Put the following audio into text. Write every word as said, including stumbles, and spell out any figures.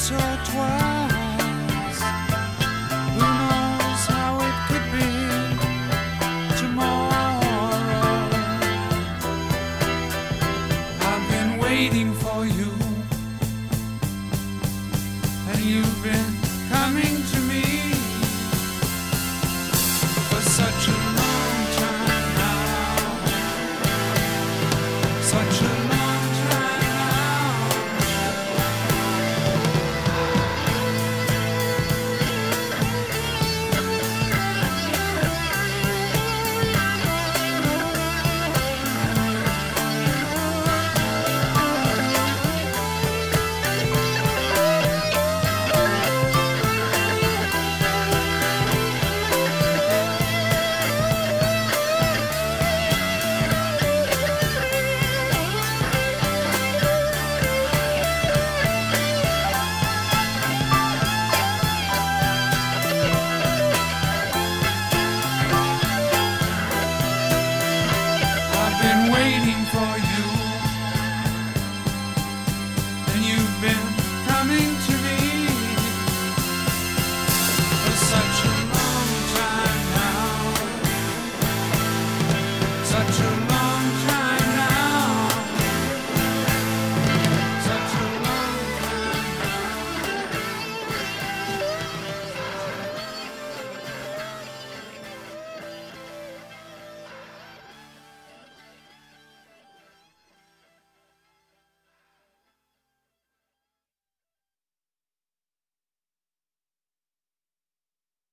once or twice. Who knows how it could be tomorrow? I've been waiting for you, and you've been coming to me for such a long time now, such a long time now. Been waiting for you, and you've been